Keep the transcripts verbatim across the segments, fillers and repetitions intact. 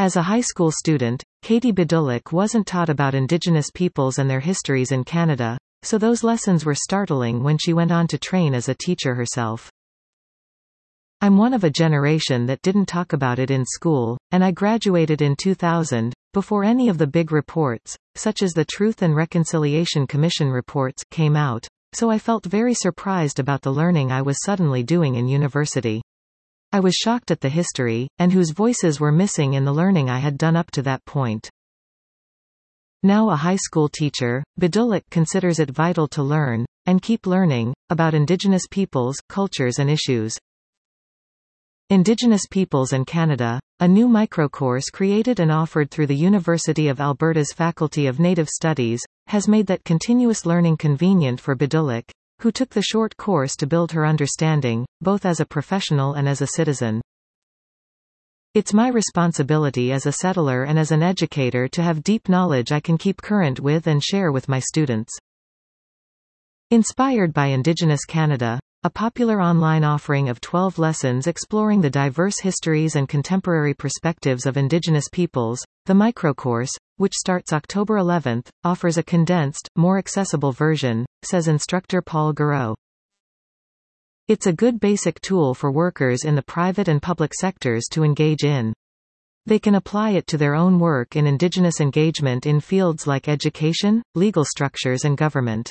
As a high school student, Katie Bidulik wasn't taught about Indigenous peoples and their histories in Canada, so those lessons were startling when she went on to train as a teacher herself. I'm one of a generation that didn't talk about it in school, and I graduated in two thousand, before any of the big reports, such as the Truth and Reconciliation Commission reports, came out, so I felt very surprised about the learning I was suddenly doing in university. I was shocked at the history, and whose voices were missing in the learning I had done up to that point. Now a high school teacher, Bidulik considers it vital to learn, and keep learning, about Indigenous peoples, cultures and issues. Indigenous Peoples and Canada, a new microcourse created and offered through the University of Alberta's Faculty of Native Studies, has made that continuous learning convenient for Bidulik, who took the short course to build her understanding, both as a professional and as a citizen. It's my responsibility as a settler and as an educator to have deep knowledge I can keep current with and share with my students. Inspired by Indigenous Canada, a popular online offering of twelve lessons exploring the diverse histories and contemporary perspectives of Indigenous peoples, the microcourse, which starts October eleventh, offers a condensed, more accessible version, says instructor Paul Garreau. It's a good basic tool for workers in the private and public sectors to engage in. They can apply it to their own work in Indigenous engagement in fields like education, legal structures and government.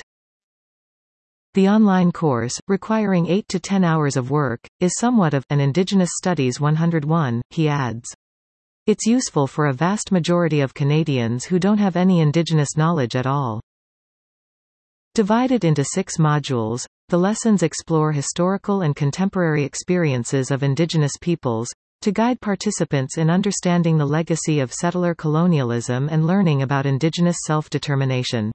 The online course, requiring eight to ten hours of work, is somewhat of an Indigenous Studies one oh one, he adds. It's useful for a vast majority of Canadians who don't have any Indigenous knowledge at all. Divided into six modules, the lessons explore historical and contemporary experiences of Indigenous peoples, to guide participants in understanding the legacy of settler colonialism and learning about Indigenous self-determination.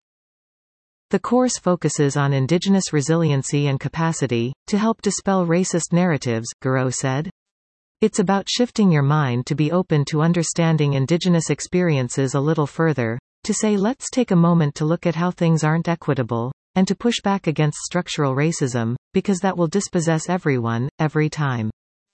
The course focuses on Indigenous resiliency and capacity, to help dispel racist narratives, Garreau said. It's about shifting your mind to be open to understanding Indigenous experiences a little further, to say let's take a moment to look at how things aren't equitable, and to push back against structural racism, because that will dispossess everyone, every time.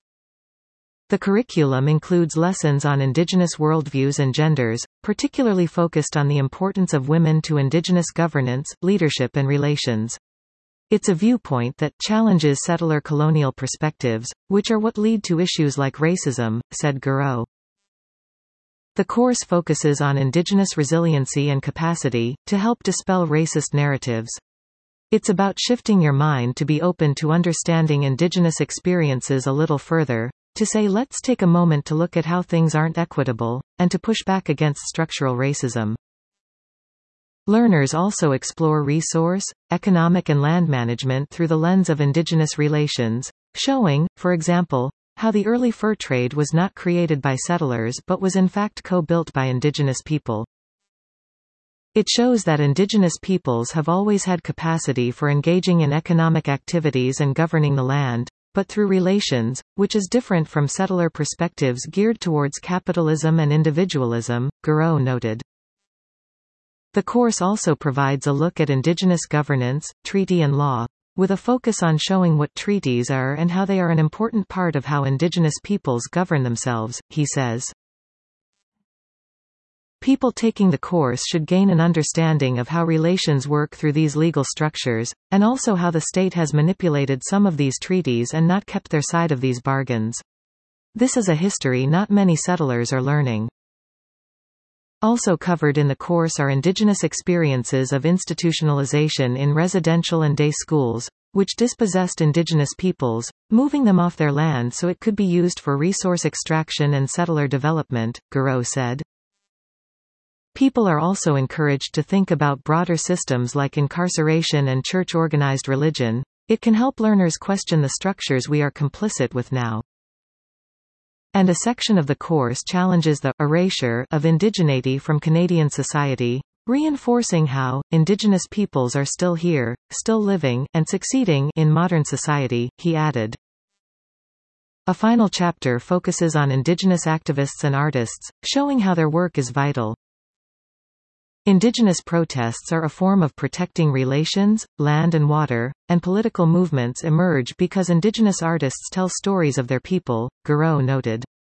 The curriculum includes lessons on Indigenous worldviews and genders, particularly focused on the importance of women to Indigenous governance, leadership and relations. It's a viewpoint that challenges settler colonial perspectives, which are what lead to issues like racism, said Garreau. The course focuses on Indigenous resiliency and capacity, to help dispel racist narratives. It's about shifting your mind to be open to understanding Indigenous experiences a little further, to say let's take a moment to look at how things aren't equitable, and to push back against structural racism. Learners also explore resource, economic and land management through the lens of Indigenous relations, showing, for example, how the early fur trade was not created by settlers but was in fact co-built by Indigenous people. It shows that Indigenous peoples have always had capacity for engaging in economic activities and governing the land, but through relations, which is different from settler perspectives geared towards capitalism and individualism, Garreau noted. The course also provides a look at Indigenous governance, treaty and law, with a focus on showing what treaties are and how they are an important part of how Indigenous peoples govern themselves, he says. People taking the course should gain an understanding of how relations work through these legal structures, and also how the state has manipulated some of these treaties and not kept their side of these bargains. This is a history not many settlers are learning. Also covered in the course are Indigenous experiences of institutionalization in residential and day schools, which dispossessed Indigenous peoples, moving them off their land so it could be used for resource extraction and settler development, Garreau said. People are also encouraged to think about broader systems like incarceration and church-organized religion. It can help learners question the structures we are complicit with now. And a section of the course challenges the erasure of indigeneity from Canadian society, reinforcing how Indigenous peoples are still here, still living, and succeeding in modern society, he added. A final chapter focuses on Indigenous activists and artists, showing how their work is vital. Indigenous protests are a form of protecting relations, land and water, and political movements emerge because Indigenous artists tell stories of their people, Garreau noted.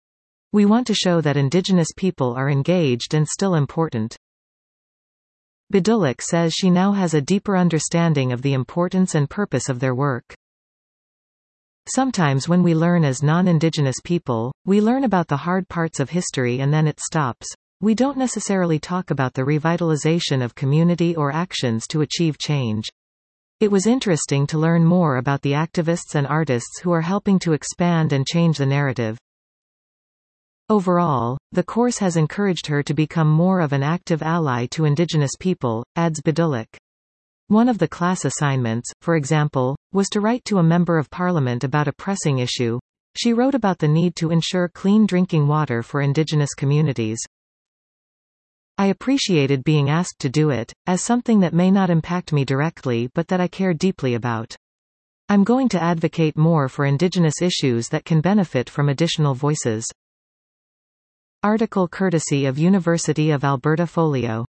We want to show that Indigenous people are engaged and still important. Bidulak says she now has a deeper understanding of the importance and purpose of their work. Sometimes when we learn as non-Indigenous people, we learn about the hard parts of history and then it stops. We don't necessarily talk about the revitalization of community or actions to achieve change. It was interesting to learn more about the activists and artists who are helping to expand and change the narrative. Overall, the course has encouraged her to become more of an active ally to Indigenous people, adds Bidulak. One of the class assignments, for example, was to write to a member of parliament about a pressing issue. She wrote about the need to ensure clean drinking water for Indigenous communities. I appreciated being asked to do it, as something that may not impact me directly but that I care deeply about. I'm going to advocate more for Indigenous issues that can benefit from additional voices. Article courtesy of University of Alberta Folio.